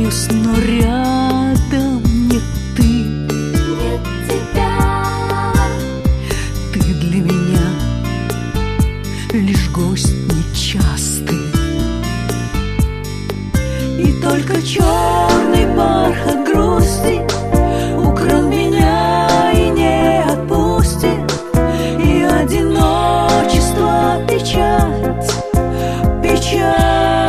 стараюсь, но рядом нет ты. Нет тебя. Ты для меня лишь гость нечастый. И только черный бархат грусти укрыл меня и не отпустит. И одиночество печать, печать.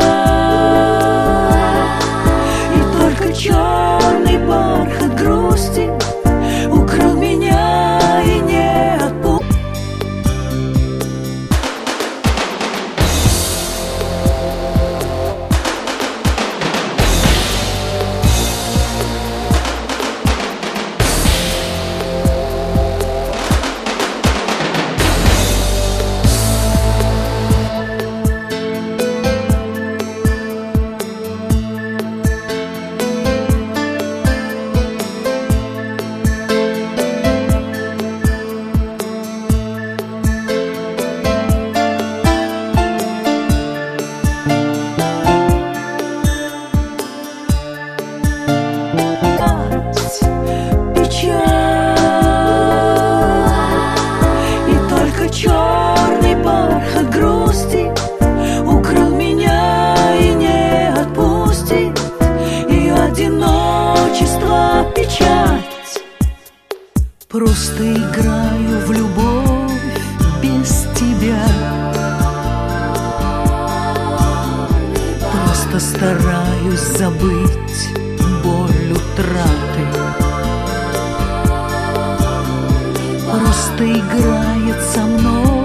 И только черный бархат грусти укрыл меня и не отпустит. Черный бархат грусти укрыл меня и не отпустит. И одиночество печать. Просто играю в любовь без тебя. Просто стараюсь забыть боль утраты. Просто играет со мной